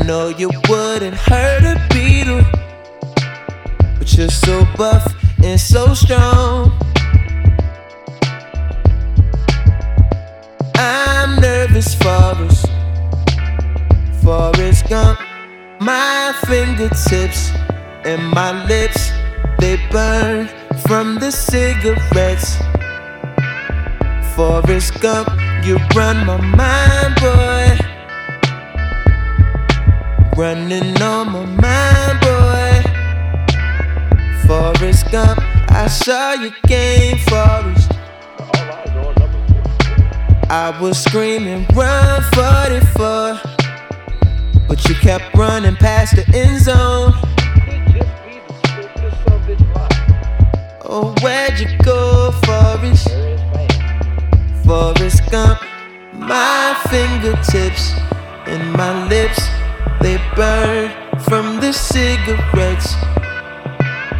know you wouldn't hurt a beetle, but you're so buff and so strong. I'm nervous, Forrest Gump. My fingertips and my lips, they burn from the cigarettes. Forrest Gump, you run my mind, boy. Running on my mind, boy. Forrest Gump, I saw your game, Forrest. I was screaming, run 44, but you kept running past the end zone. Oh, where'd you go, Forrest? Forrest Gump. My fingertips and my lips, they burn from the cigarettes.